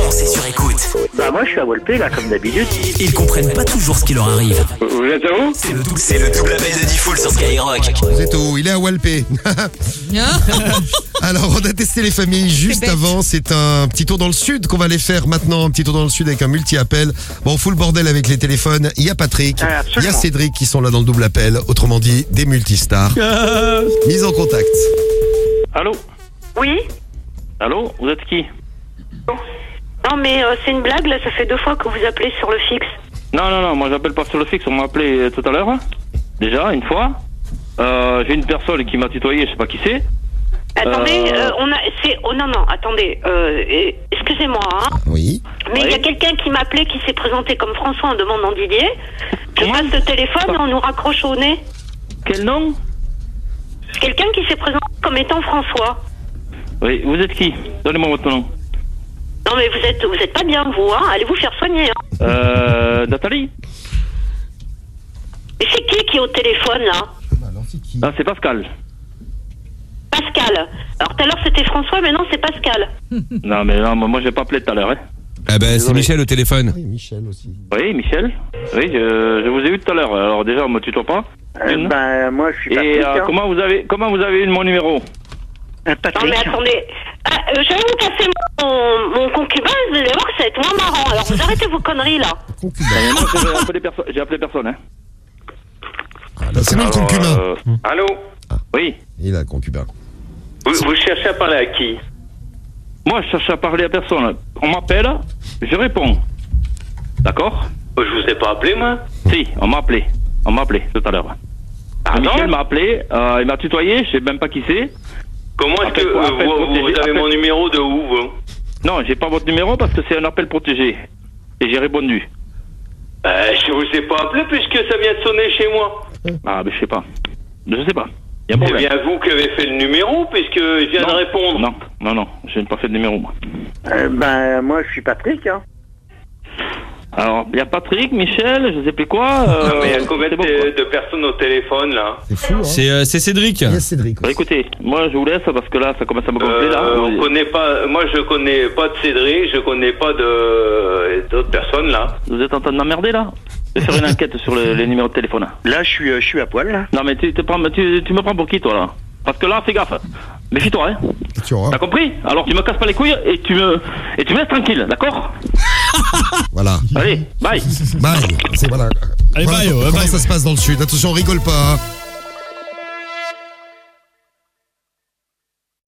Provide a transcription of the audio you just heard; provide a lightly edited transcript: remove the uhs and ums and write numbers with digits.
c'est sur écoute. Bah moi je suis à Walpé là comme d'habitude. Ils comprennent pas toujours ce qui leur arrive. Vous êtes à où? C'est le double appel de Diffoul sur Skyrock. Vous êtes où? Il est à Walpé. Alors, on a testé les familles juste avant. C'est un petit tour dans le sud qu'on va aller faire maintenant. Un petit tour dans le sud avec un multi-appel. Bon, on fout le bordel avec les téléphones. Il y a Patrick, il y a Cédric qui sont là dans le double appel. Autrement dit, des multistars. Mise en contact. Allô? Oui. Allô? Vous êtes qui? Non mais c'est une blague là, ça fait 2 fois que vous appelez sur le fixe. Non, moi j'appelle pas sur le fixe, on m'a appelé tout à l'heure. Déjà, une fois. J'ai une personne qui m'a tutoyé, je sais pas qui c'est. Attendez, non, attendez, excusez-moi, hein. Oui. Mais il y a quelqu'un qui m'a appelé, qui s'est présenté comme François en demandant Didier. Je Comment? passe le téléphone et on nous raccroche au nez. Quel nom? Quelqu'un qui s'est présenté comme étant François. Oui, vous êtes qui? Donnez-moi votre nom. Non mais vous êtes pas bien vous, hein. Allez vous faire soigner, hein. Nathalie? Mais c'est qui est au téléphone là? Ah, c'est Pascal. Pascal. Alors tout à l'heure c'était François, mais non c'est Pascal. Non, mais non, moi j'ai pas appelé tout à l'heure, hein. Ah ben c'est Michel au téléphone. Oui, Michel aussi. Oui, Michel. Oui, je vous ai eu tout à l'heure. Alors déjà, on me tutoie pas. Bah moi je suis Patrick. Et comment vous avez eu mon numéro? Patrick. Non mais attendez, je vais vous passer mon concubin, vous allez voir que ça va être moins marrant. Alors vous arrêtez vos conneries là. Moi, j'ai appelé personne, hein. C'est nous le concubin. Allô? Oui. Il a le concubin. Vous cherchez à parler à qui? Moi, je cherche à parler à personne. On m'appelle, je réponds. D'accord? Je vous ai pas appelé, moi. Si, on m'a appelé. On m'a appelé tout à l'heure. Michel m'a appelé, il m'a tutoyé, je sais même pas qui c'est. Comment est-ce que vous avez mon numéro de où, vous? Non, j'ai pas votre numéro parce que c'est un appel protégé. Et j'ai répondu. Je vous ai pas appelé puisque ça vient de sonner chez moi. Ah, mais je sais pas. Je sais pas. Y a un C'est problème. bien vous qui avez fait le numéro puisque je viens de répondre. Non, je n'ai pas fait de numéro, moi. Bah moi je suis Patrick, hein. Alors, il y a Patrick, Michel, je sais plus quoi. Mais il y a combien de personnes au téléphone, là? C'est fou, hein. C'est Cédric. Il y a Cédric Bah aussi. écoutez, moi je vous laisse parce que là, ça commence à me gonfler, là. On connaît pas, moi je connais pas de Cédric, je connais pas d'autres personnes, là. Vous êtes en train de m'emmerder, là? Je vais faire une enquête sur les numéros de téléphone. Là je suis à poil là. Non, mais tu me prends pour qui, toi, là? Parce que là, fais gaffe. Méfie-toi, hein. Tu auras. T'as compris? Alors, tu me casses pas les couilles et tu me laisses tranquille, d'accord? Voilà. Allez, bye. Bye. C'est voilà. Allez, Voilà bye, comment bye, ça se passe dans le sud. Attention, on rigole pas. Hein.